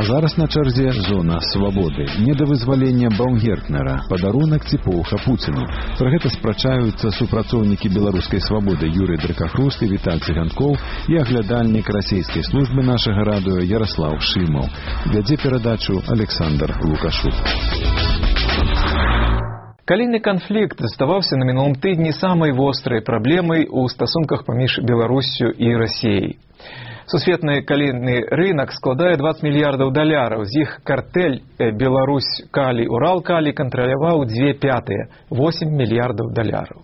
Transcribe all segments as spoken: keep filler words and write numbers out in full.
зараз на чарзе зона свабоды. Не да вызвалення Баумгертнера, падарунак ці поўха Пуціну. Пра гэта спрачаюцца супрацоўнікі беларускай свабоды Юрый Дракахруст і Віталь Цыганкоў і аглядальнік расійскай службы нашага радыё Ярослав Шымаў. Вядзе перадачу Александр Лукашук. Калійны канфлікт заставаўся на мінулым тыдні самай вострай праблемай у стасунках паміж Беларуссю і Расіяй. Сусветны калійны рынок складае двадцать мільярдаў даляраў. З іх картэль Беларусь-Калій-Урал-Калій кантраляваў две пятыя, восемь мільярдаў даляраў.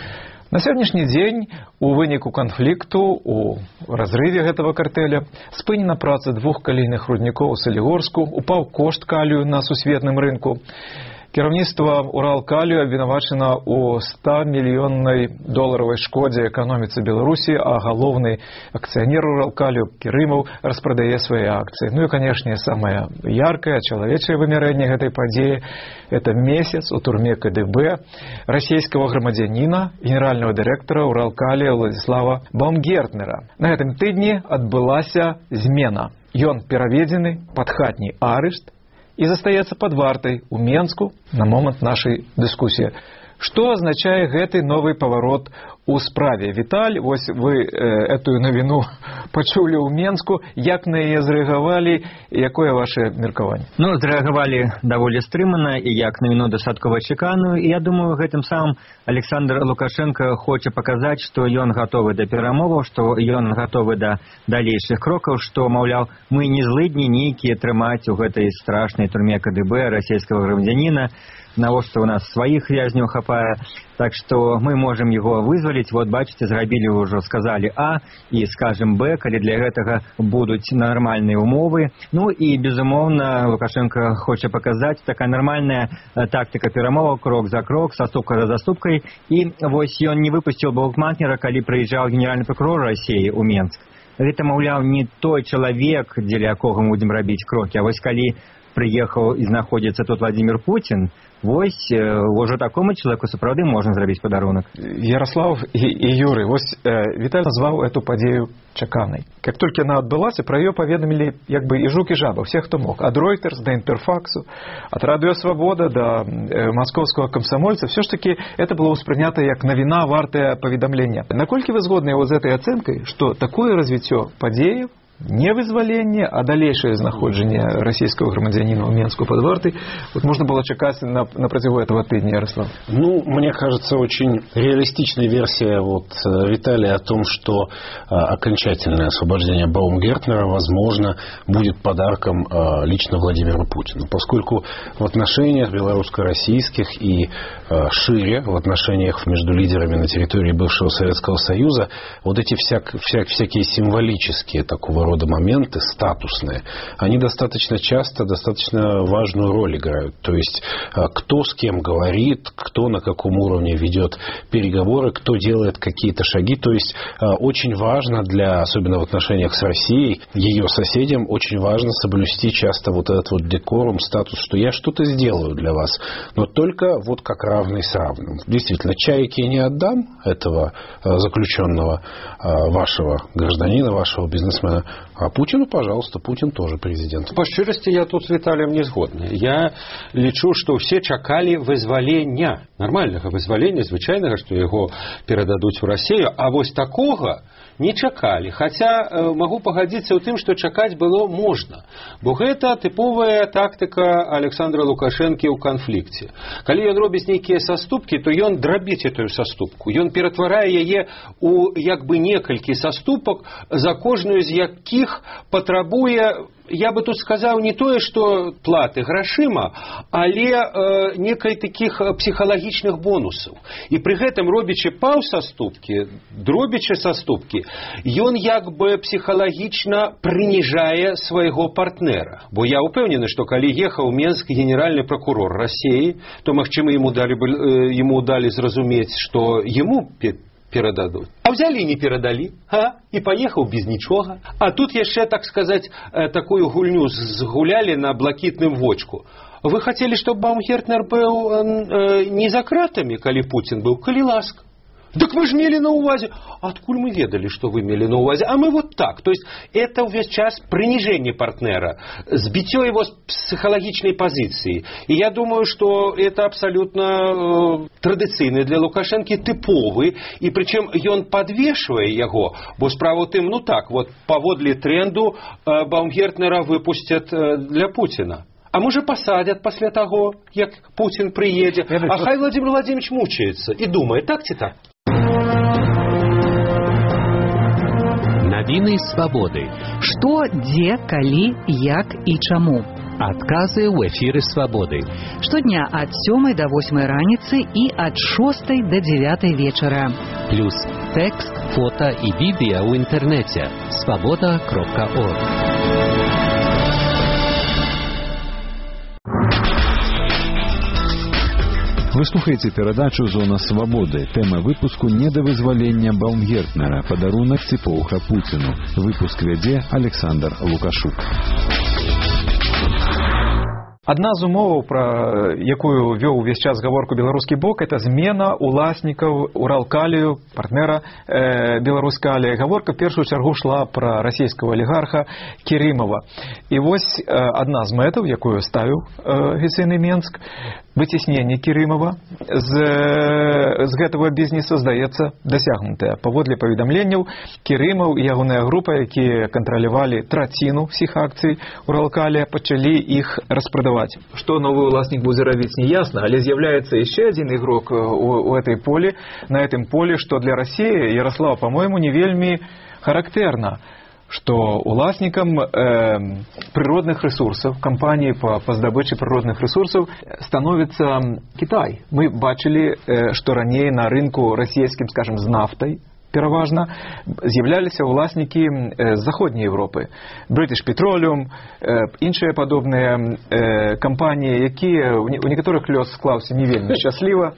На сённяшні дзень у выніку канфлікту, у разрыве гэтага картэля, спынена праца двух калійных руднікоў у Салігорску, упаў кошт калію на сусветным рынку. Кіраўніцтва Урал-Калію абвінавачана ў ста мільённай доларавай шкодзе эканоміцы Беларусі, а галоўны акцыянер Урал-Калію Кірымаў распрадае свае акцыі. Ну і, канешне, самае яркае чалавечае вымярэнне гэтай падзеі – это месяц у турме ка дэ бэ расійскага грамадзяніна, генеральнага дырэктара Урал-Калія Владзіслава Баумгертнера. На гэтым тыдні адбылася змена. Ён пераведзены пад хатні арышт і застаецца пад вартай у Менску на момант нашай дыскусіі. Што азначае гэты новы паварот у справе? Віталь, вось вы э, эту навіну пачулі ў Менску, як на яе зрэагавалі, якое ваше меркаванне? Ну, зрэагавалі даволі стрымана і як навіну дастаткова чаканую, і я думаю, гэтым самым Александр Лукашенко хоча паказаць, што ён гатовы да перамоваў, што ён гатовы да далейшых крокаў, што, маўляў, мы не злыдні нейкія трымаць у гэтай страшнай турме ка дэ бэ расійскага грамадзяніна, навошта у нас сваіх вязняў хапае, так што мы можам яго вызваліць. Вот бачыце, зрабілі ўжо, сказалі А і скажем Б, калі для гэтага будуць нармальныя умовы. Ну і безумоўна Лукашенко хоча паказаць такая нармальная тактыка перамоваў, крок за крок, саступка за заступкай. І вось ён не выпусціў Баумгертнера, калі прыязджаў генеральны прокурор Расіі ў Менск. Гэта, маўляў, не той чалавек, дзеля якога мы будзем рабіць крокі, а вось калі прыехаў і знаходзіцца тут Владимир Путин, вось ўжо такому чалавеку сапраўды можна зрабіць падарунак. Ярослав і, і Юрый, вось э, Віталь назваў эту падзею чаканай. Как толькі яна адбылася, пра яе паведамілі як бы і жук, і жаба, все, хто мог. Ад Reuters да Інтерфаксу, ад Радыё Свабода да э, маскоўскага камсамольца, все ж таки это было ўспрынята як навіна, вартая паведамлення. Наколькі вы згодны з этой ацэнкай, што такое развіццё падзеяў, не вызваление, а далейшее знаходжанне расійского громадянина в Менску под вартой, вот можно было чекать на, на противу этого тыдня, Ярослав? Ну, мне кажется, очень реалистичная версия вот Виталия о том, что а, окончательное освобождение Баумгертнера, возможно, будет подарком а, лично Владимиру Путину, поскольку в отношениях белорусско-российских и а, шире, в отношениях между лидерами на территории бывшего Советского Союза, вот эти всяк, всяк, всякие символические такого рода моменты, статусные, они достаточно часто, достаточно важную роль играют. То есть, кто с кем говорит, кто на каком уровне ведет переговоры, кто делает какие-то шаги. То есть, очень важно для, особенно в отношениях с Россией, ее соседям, очень важно соблюсти часто вот этот вот декорум, статус, что я что-то сделаю для вас, но только вот как равный с равным. Действительно, чайке не отдам этого заключенного вашего гражданина, вашего бизнесмена, а Путину, пожалуйста, Путин тоже президент. По шчырасці, я тут с Виталием не згодны. Я лічу, што ўсе чакалі вызвалення, нармальнага вызвалення, звычайнага, што яго перададуць у Расію, а вось такога не чакалі. Хаця э, магу пагадзіцца ў тым, што чакаць было можна. Бо гэта тыповая тактыка Александра Лукашэнкі ў канфлікце. Калі ён робіць нейкія саступкі, то ён драбіць эту саступку. Ён ператварае яе ў як бы некалькі саступак, за кожную з якіх патрабуе, я бы тут сказаў, не тое, што платы грашыма, але э, некай такіх псіхалагічных бонусаў. І пры гэтым, робячы паўсаступкі, дробячы саступкі, ён як бы псіхалагічна прыніжае свайго партнера. Бо я ўпэўнены, што калі ехаў Менск генеральны прокурор Расіі, то, магчыма, яму далі, э, яму далі зразумець, што яму перададуць. А взяли и не перадалі, а? И поехал без ничего. А тут яшчэ, так сказать, такую гульню згулялі на блакітным вочку. Вы хотели, чтобы Баумгертнер был э, не за кратами, калі Путин был, калі ласка. Так вы же имели на увазе. Откуль мы ведали, что вы имели на увазе? А мы вот так. То есть это весь час принижение партнера, сбитие его с психологичной позиции. И я думаю, что это абсолютно э, традиционный для Лукашенко типовый. И причем он подвешивая его, бо справа тем, ну так, вот поводле тренду э, Баумгертнера выпустят э, для Путина. А може посадят после того, як Путин приедет. А хай Владимир Владимирович мучается и думает, так ці так? Навіны свабоды. Што, дзе, калі, як і чаму. Адказы ў эфіры свабоды. Штодня ад сёмай да восьмай раніцы і ад шостай да дзявятай вечара. Плюс тэкст, фота і відэа ў інтэрнэце. свабода кропка орг. Вы слухаеце перадачу «Зона свабоды». Тэма выпуску «Недавызвалення Баумгертнера. Падарунак ціпоўха Пуціну». Выпуск вядзе Александр Лукашук. Адна з умоваў, пра якую вёў увесь час гаворку беларускі бок, это змена уласнікаў Уралкалію, партнера э, Беларускалія. Гаворка в першую чаргу шла пра расійскага алігарха Кірымова. І вось э, адна з мэтаў, якую ставіў э, афіцыйны Менск, выцеснение Кірымова з, з гэтага бізнеса, здаецца, дасягнутая. Паводле паведамленняў, Кірымаў і ягоная група, якія кантралявалі траціну всіх акцый Уралкалія, пачалі іх распрадаваць. Што новы ўласнік будзе рабіць, не ясна, але з'яўляецца яшчэ адзін ігрок у, у этой полі, на этом поле, што для России, Ярослава, по-моему, не вельмі характэрна, что уласнікам э, природных ресурсов, компании по, по здобыче природных ресурсов становится Китай. Мы бачили, э, что ранее на рынку российским, скажем, с нафтой, пераважна, з'являліся ўласнікі з заходняй Европы. British Petroleum, іншыя падобныя кампаніі, якія у некаторых лёс склаўся не вельмі шчасліва,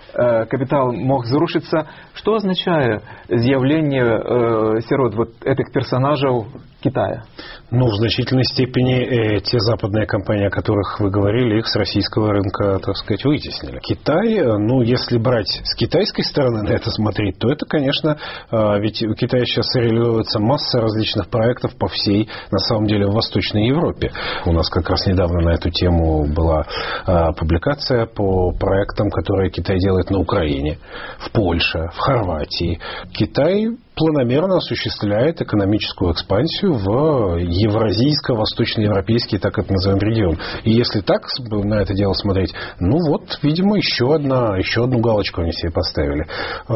капитал мог зарушиться. Что означает з'явленне э, сярод вот этих персонажей Китая? Ну, в значительной степени э, те западные компании, о которых вы говорили, их с российского рынка, так сказать, вытеснили. Китай, ну, если брать с китайской стороны на это смотреть, то это, конечно, э, ведь у Китая сейчас реализуется масса различных проектов по всей, на самом деле, в Восточной Европе. У нас как раз недавно на эту тему была э, публикация по проектам, которые Китай делает на Украине, в Польше, в Хорватии. Китай планомерно осуществляет экономическую экспансию в евразийско-восточноевропейский, так это называемый регион. И если так на это дело смотреть, ну вот, видимо, еще, одна, еще одну галочку они себе поставили.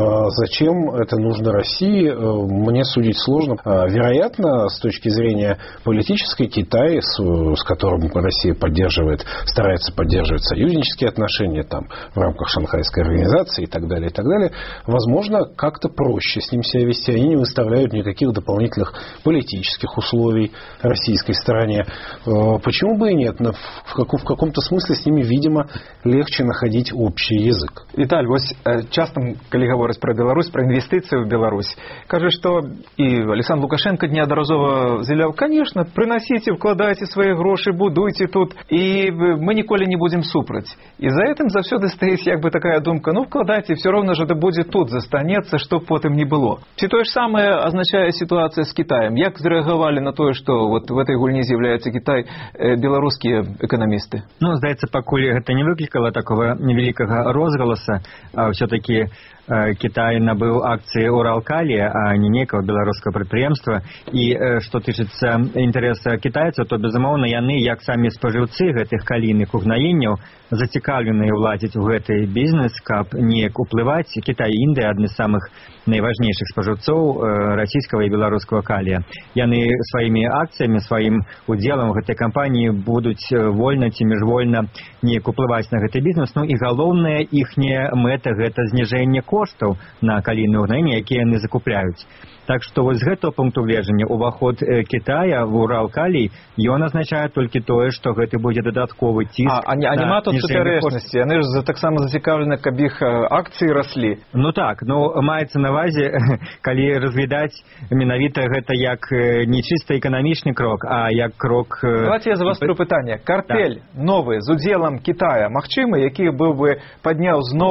Зачем это нужно России, мне судить сложно. Вероятно, с точки зрения политической, Китай, с, с которым Россия поддерживает, старается поддерживать союзнические отношения там, в рамках Шанхайской организации и так далее, и так далее, возможно, как-то проще с ним себя вести. Они не выставляют никаких дополнительных политических условий российской стороне. Почему бы и нет? В, каком, в каком-то смысле с ними, видимо, легче находить общий язык. Виталь, вот часто, когда говорят про Беларусь, про инвестиции в Беларусь, кажется, что и Александр Лукашенко неодноразово заявлял, конечно, приносите, вкладайте свои гроши, будуйте тут, и мы николи не будем супраць. И за этим завсёды стоит как бы такая думка, ну вкладайте, все равно же это будет тут застанется, что потом не было. Все то же самое означает ситуация с Китаем. Як зреагировали на то, что вот в этой гульне является Китай, белорусские экономисты? Ну, здаецца, пакуль гэта не выклікала такого невеликого розгаласа, а все-таки Китай набыў акции Уралкалия, а не некого белорусского предприемства. И что тычыцца интереса китайцев, то, безумоўна, яны, як самі спажыўцы гэтых калійных угнаенняў, зацікаўленыя ўладзіць у гэты бізнес, каб неяк уплываць. Китай і Індыя адны з самых найважнейшых спажыўцоў расійскага і беларускага калія. Яны сваімі акцыямі, сваім удзелам у гэтай кампаніі будуць вольна ці міжвольна неяк уплываць на гэты бізнес. Ну і галоўная іхняя мэта гэта зніжэнне коштаў на калійныя угнаенні, якія яны закупляюць. Так што вось з гэтага пункту гледжання уваход Китая в Уралкалій, ён азначае толькі тое, што гэта будзе дадатковы ціск. А, а, а нема тут супярэчнасці, яны ж таксама зацікаўлены, каб іх акцыі раслі. Ну так, ну маецца на ўвазе, калі разглядаць менавіта гэта як не чыста эканамічны крок, а як крок... Давайте я завастру пытанне. Картель так. новы з удзелам Китая магчымы, які быў бы падняў зноў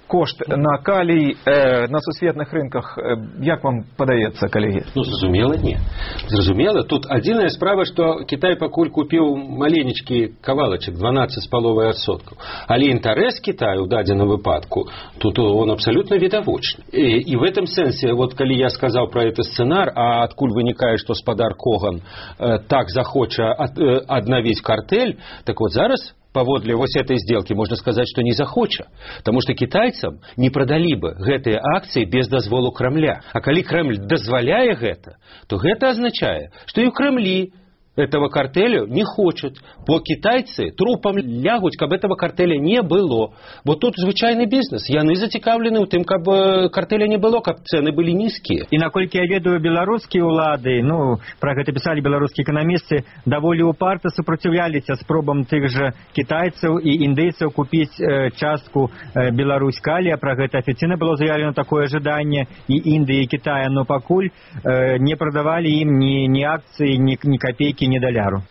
кошт на калій е, на сусветных рынках, е, як вам падаецца, калегі? Ну, зразумела, не. Зразумела, тут адзіная справа, што Кітай пакуль купіў маленечкі кавалачак, дванаццаць з паловай адсоткаў. Але інтарэс Китаю в дадзеным выпадку, тут он абсолютно відавочны. И, и в этом сенсе, вот калі я сказал про этот сценар, а адкуль вынікае, што спадар Коган э, так захоча ад, э, аднавіць картель, так вот зараз паводле вось этой сделки можно сказать, что не захоча, потому что китайцам не продали бы гэтыя акции без дозволу Кремля. А калі Кремль дазваляе гэта, то гэта означае, что и в Кремлі этого картеля не хочет. Бо китайцы трупам лягуць, каб этого картеля не было. Бо тут звычайны бізнес. Яны зацікаўлены ў тым, каб картеля не было, каб цены былі нізкія. І наколькі я ведаю, беларускія ўлады, ну, пра гэта пісалі беларускія эканамісты, даволі упарта супраціўляліся спробам тых жа китайцаў і індыйцаў купіць э, частку э, Беларусь калія. Пра гэта афіцыйна было заявлена такое жаданне і Індыі, і Китая, но пакуль э, не прадавалі ім ні, ні акцыі, ні, ні копейкі, ні даляру.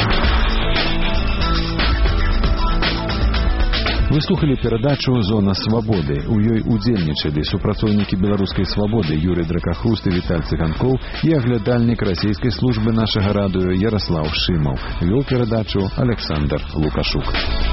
Вы слухали перадачу «Зона свабоды». У ёй удзельнічалі супрацоўнікі беларускай свабоды Юрый Дракахруст і Віталь Цыганкоў і аглядальнік расійскай службы нашага радыё Ярослаў Шымаў. Вёў перадачу Александр Лукашук.